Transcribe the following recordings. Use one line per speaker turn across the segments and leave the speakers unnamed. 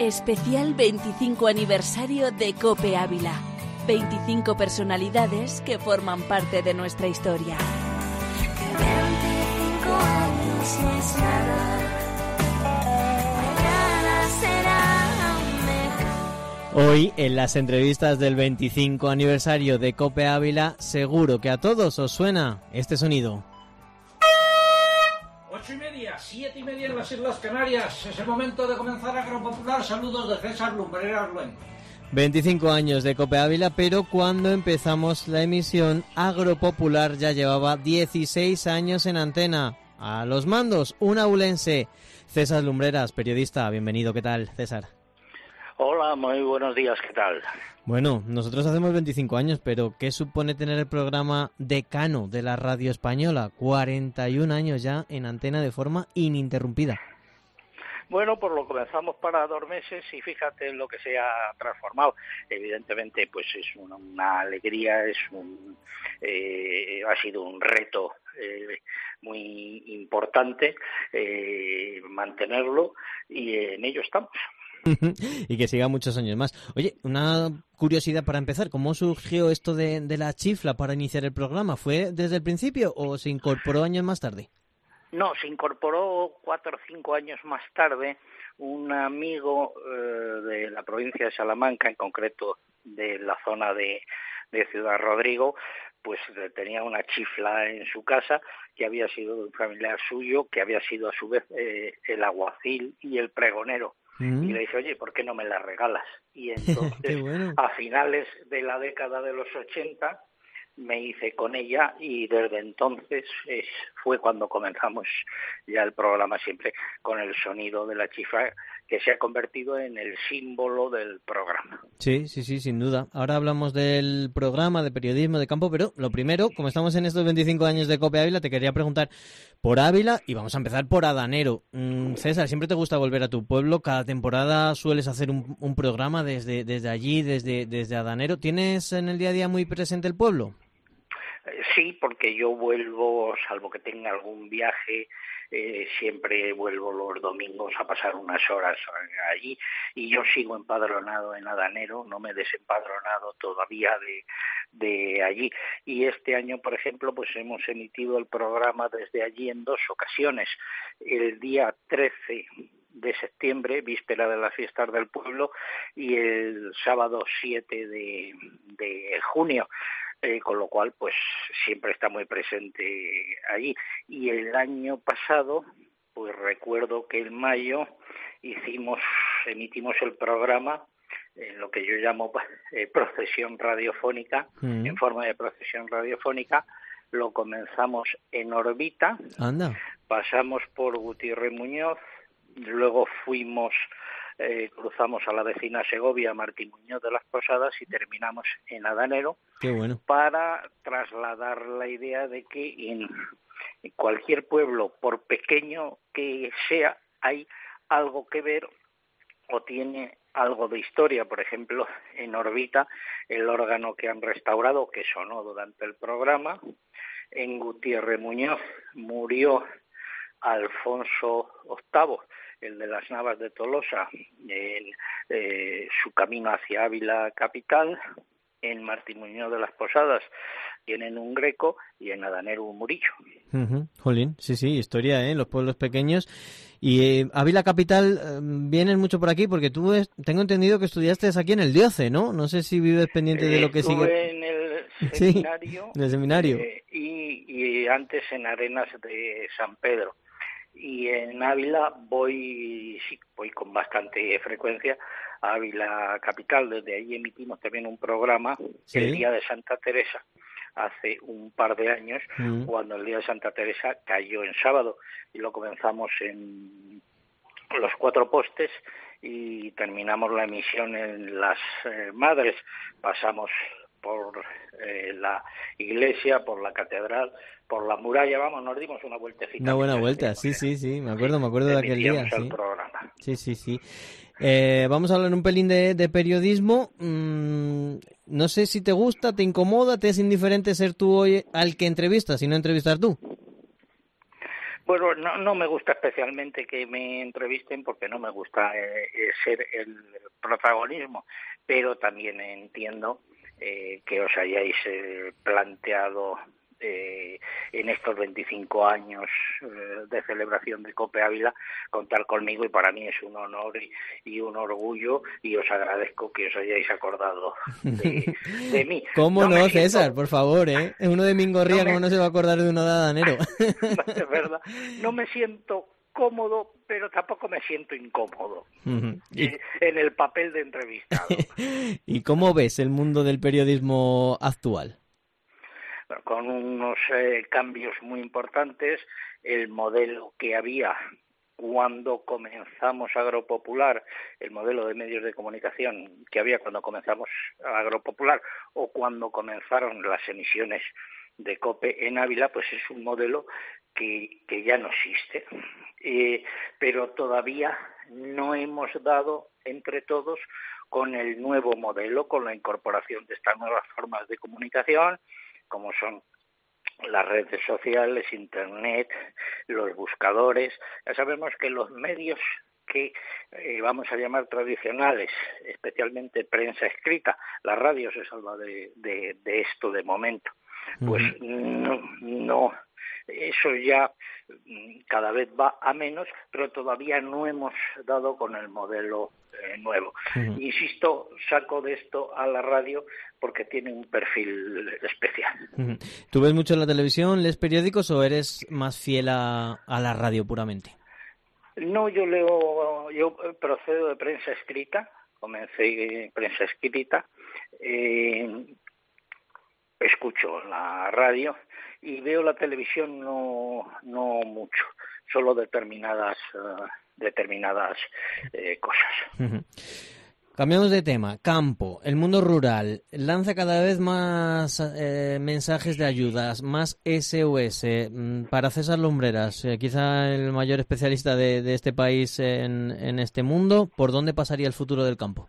Especial 25 aniversario de COPE Ávila. 25 personalidades que forman parte de nuestra historia.
25 años no es nada. Mañana será mejor.
Hoy, en las entrevistas del 25 aniversario de COPE Ávila, seguro que a todos os suena este sonido.
8:30, 7:30 en las Islas Canarias. Es el momento de comenzar Agropopular. Saludos de César Lumbreras Luengo.
25 años de COPE Ávila, pero cuando empezamos la emisión, Agropopular ya llevaba 16 años en antena. A los mandos, un abulense, César Lumbreras, periodista. Bienvenido, ¿qué tal, César?
Hola, muy buenos días, ¿qué tal?
Bueno, nosotros hacemos 25 años, pero ¿qué supone tener el programa decano de la radio española? 41 años ya en antena de forma ininterrumpida.
Bueno, pues lo comenzamos para 2 meses y fíjate en lo que se ha transformado. Evidentemente, pues es una alegría, ha sido un reto muy importante mantenerlo y en ello estamos.
Y que siga muchos años más. Oye, una curiosidad para empezar, ¿cómo surgió esto de la chifla para iniciar el programa? ¿Fue desde el principio o se incorporó años más tarde?
No, se incorporó 4 o 5 años más tarde un amigo de la provincia de Salamanca, en concreto de la zona de Ciudad Rodrigo, pues tenía una chifla en su casa que había sido de un familiar suyo, que había sido a su vez el alguacil y el pregonero. Y le dije, oye, ¿por qué no me la regalas? Y entonces,
bueno.
A finales de la década de los 80, me hice con ella y desde entonces fue cuando comenzamos ya el programa, siempre con el sonido de la chifla, que se ha convertido en el símbolo del programa.
Sí, sin duda. Ahora hablamos del programa, de periodismo, de campo, pero lo primero, como estamos en estos 25 años de COPE Ávila, te quería preguntar por Ávila y vamos a empezar por Adanero. César, ¿siempre te gusta volver a tu pueblo? ¿Cada temporada sueles hacer un programa desde allí, desde Adanero? ¿Tienes en el día a día muy presente el pueblo?
Sí, porque yo vuelvo, salvo que tenga algún viaje, siempre vuelvo los domingos a pasar unas horas allí y yo sigo empadronado en Adanero, no me he desempadronado todavía de allí. Y este año, por ejemplo, pues hemos emitido el programa desde allí en 2 ocasiones. El día 13 de septiembre, víspera de las fiestas del pueblo, y el sábado 7 de junio. Con lo cual, pues siempre está muy presente allí. Y el año pasado, pues recuerdo que en mayo emitimos el programa en lo que yo llamo procesión radiofónica, en forma de procesión radiofónica. Lo comenzamos en Orbita, pasamos por Gutiérrez Muñoz, luego cruzamos a la vecina Segovia, Martín Muñoz de las Posadas, y terminamos en Adanero.
Qué bueno.
Para trasladar la idea de que en cualquier pueblo, por pequeño que sea, hay algo que ver o tiene algo de historia. Por ejemplo, en Orbita, el órgano que han restaurado, que sonó durante el programa. En Gutiérrez Muñoz murió Alfonso VIII, el de las Navas de Tolosa, en su camino hacia Ávila capital. En Martín Muñoz de las Posadas tienen un Greco y en Adanero un Murillo.
Jolín, sí, historia, en los pueblos pequeños. Y Ávila capital, vienen mucho por aquí porque tú tengo entendido que estudiaste aquí en el DIOCE, ¿no? No sé si vives pendiente de lo que sigue.
Estuve en el seminario,
en el seminario.
Y antes en Arenas de San Pedro. Y en Ávila voy con bastante frecuencia a Ávila capital. Desde ahí emitimos también un programa, el Día de Santa Teresa, hace un par de años, cuando el Día de Santa Teresa cayó en sábado, y lo comenzamos en los 4 postes y terminamos la emisión en las Madres. Pasamos por la iglesia, por la catedral, por la muralla, nos dimos una vueltecita.
Una buena vuelta, sí, me acuerdo de aquel día.
El programa.
Sí. Vamos a hablar un pelín de periodismo. No sé si te gusta, te incomoda, te es indiferente ser tú hoy al que entrevistas y no entrevistar tú.
Bueno, no me gusta especialmente que me entrevisten porque no me gusta ser el protagonismo, pero también entiendo que os hayáis planteado en estos 25 años de celebración de COPE Ávila contar conmigo, y para mí es un honor y un orgullo, y os agradezco que os hayáis acordado de mí.
¿Cómo no, César?
Siento...
Por favor, ¿eh? Uno de Mingorría, ¿cómo no se va a acordar de uno de Adanero?
No, es verdad. No me siento cómodo, pero tampoco me siento incómodo en el papel de entrevistado.
¿Y cómo ves el mundo del periodismo actual?
Con unos cambios muy importantes. El modelo que había cuando comenzamos Agropopular, el modelo de medios de comunicación que había cuando comenzamos Agropopular o cuando comenzaron las emisiones de COPE en Ávila, pues es un modelo que ya no existe, pero todavía no hemos dado entre todos con el nuevo modelo, con la incorporación de estas nuevas formas de comunicación, como son las redes sociales, Internet, los buscadores. Ya sabemos que los medios que vamos a llamar tradicionales, especialmente prensa escrita, la radio se salva de esto de momento, pues no, eso ya cada vez va a menos, pero todavía no hemos dado con el modelo nuevo. Insisto, saco de esto a la radio porque tiene un perfil especial.
¿Tú ves mucho la televisión, lees periódicos o eres más fiel a la radio puramente?
No, yo procedo de prensa escrita, comencé en prensa escrita, escucho la radio y veo la televisión no mucho, solo determinadas cosas.
Cambiamos de tema. Campo, el mundo rural, lanza cada vez más mensajes de ayudas, más SOS. Para César Lumbreras, quizá el mayor especialista de este país en este mundo, ¿por dónde pasaría el futuro del campo?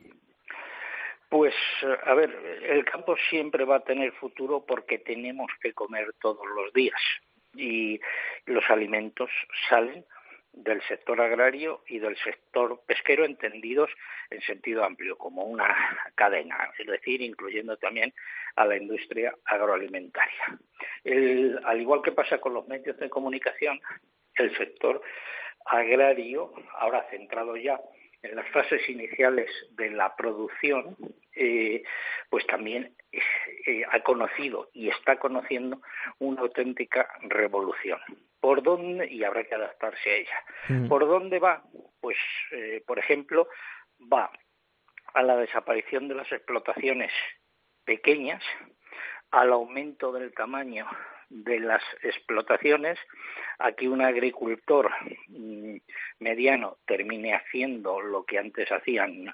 Pues, a ver, el campo siempre va a tener futuro porque tenemos que comer todos los días y los alimentos salen del sector agrario y del sector pesquero, entendidos en sentido amplio, como una cadena, es decir, incluyendo también a la industria agroalimentaria. Al igual que pasa con los medios de comunicación, el sector agrario, ahora centrado ya en las fases iniciales de la producción, pues también ha conocido y está conociendo una auténtica revolución. ¿Por dónde? Y habrá que adaptarse a ella. ¿Por dónde va? Pues, por ejemplo, va a la desaparición de las explotaciones pequeñas, al aumento del tamaño de las explotaciones, a que un agricultor mediano termine haciendo lo que antes hacían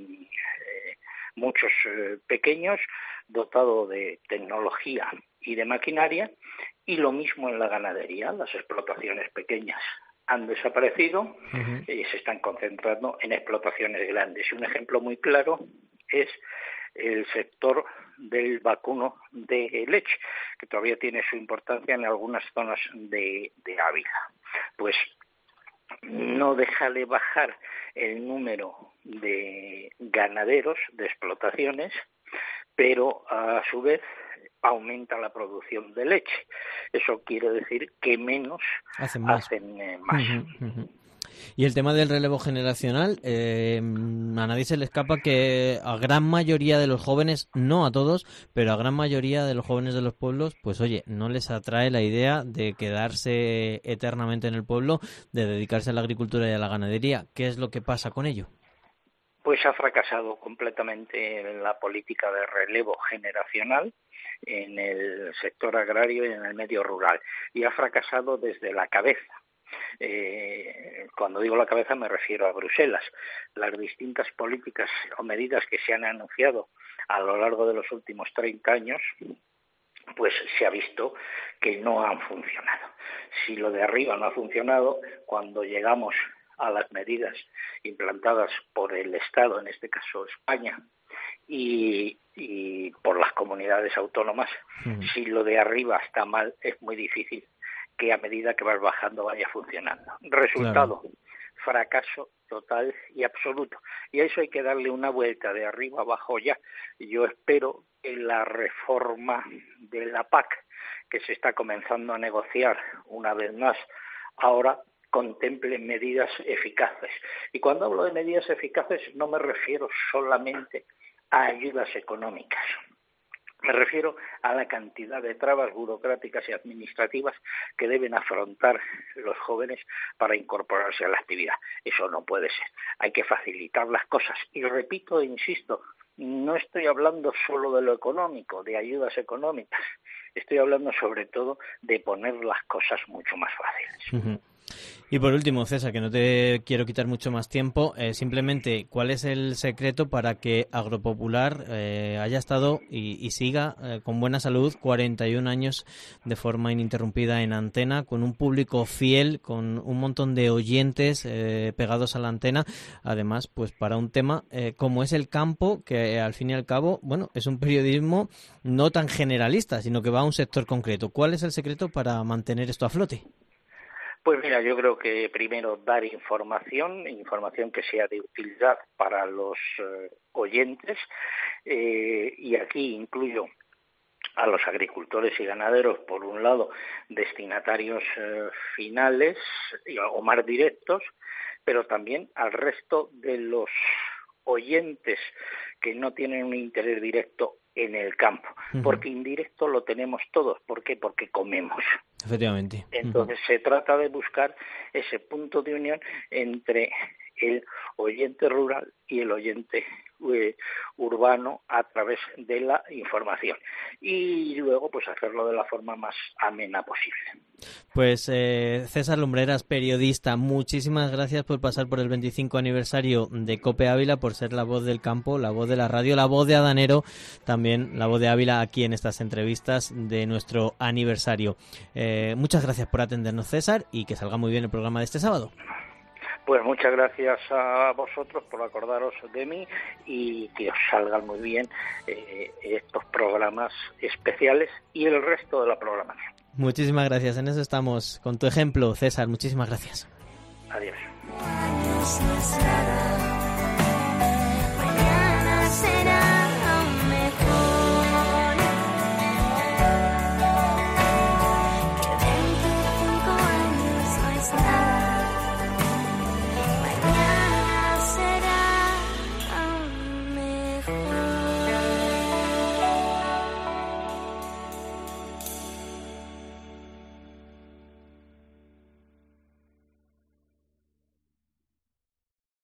muchos pequeños, dotado de tecnología y de maquinaria, y lo mismo en la ganadería. Las explotaciones pequeñas han desaparecido y se están concentrando en explotaciones grandes. Y un ejemplo muy claro es el sector del vacuno de leche, que todavía tiene su importancia en algunas zonas de Ávila. Pues no deja de bajar el número de ganaderos, de explotaciones, pero a su vez aumenta la producción de leche. Eso quiere decir que menos hacen más.
Y el tema del relevo generacional, a nadie se le escapa que a gran mayoría de los jóvenes, no a todos, pero a gran mayoría de los jóvenes de los pueblos, pues oye, no les atrae la idea de quedarse eternamente en el pueblo, de dedicarse a la agricultura y a la ganadería. ¿Qué es lo que pasa con ello?
Pues ha fracasado completamente en la política de relevo generacional en el sector agrario y en el medio rural, y ha fracasado desde la cabeza. Cuando digo la cabeza me refiero a Bruselas. Las distintas políticas o medidas que se han anunciado a lo largo de los últimos 30 años, pues se ha visto que no han funcionado. Si lo de arriba no ha funcionado, cuando llegamos a las medidas implantadas por el Estado, en este caso España, y por las comunidades autónomas, si lo de arriba está mal, es muy difícil que a medida que vas bajando vaya funcionando. Resultado, fracaso total y absoluto. Y a eso hay que darle una vuelta de arriba abajo ya. Yo espero que la reforma de la PAC, que se está comenzando a negociar una vez más ahora, contemple medidas eficaces. Y cuando hablo de medidas eficaces no me refiero solamente a ayudas económicas. Me refiero a la cantidad de trabas burocráticas y administrativas que deben afrontar los jóvenes para incorporarse a la actividad. Eso no puede ser. Hay que facilitar las cosas. Y repito e insisto, no estoy hablando solo de lo económico, de ayudas económicas. Estoy hablando sobre todo de poner las cosas mucho más fáciles.
Y por último, César, que no te quiero quitar mucho más tiempo, simplemente, ¿cuál es el secreto para que Agropopular haya estado y siga con buena salud 41 años de forma ininterrumpida en antena, con un público fiel, con un montón de oyentes pegados a la antena, además, pues para un tema como es el campo, que al fin y al cabo, bueno, es un periodismo no tan generalista, sino que va a un sector concreto? ¿Cuál es el secreto para mantener esto a flote?
Pues mira, yo creo que primero dar información que sea de utilidad para los oyentes, y aquí incluyo a los agricultores y ganaderos, por un lado, destinatarios finales o más directos, pero también al resto de los oyentes que no tienen un interés directo en el campo, porque indirecto lo tenemos todos. ¿Por qué? Porque comemos.
Efectivamente.
Entonces se trata de buscar ese punto de unión entre el oyente rural y el oyente urbano a través de la información, y luego pues hacerlo de la forma más amena posible.
Pues César Lumbreras, periodista, muchísimas gracias por pasar por el 25 aniversario de COPE Ávila, por ser la voz del campo, la voz de la radio, la voz de Adanero, también la voz de Ávila aquí en estas entrevistas de nuestro aniversario. Muchas gracias por atendernos, César, y que salga muy bien el programa de este sábado.
Pues muchas gracias a vosotros por acordaros de mí, y que os salgan muy bien estos programas especiales y el resto de la programación.
Muchísimas gracias, en eso estamos. Con tu ejemplo, César, muchísimas gracias.
Adiós.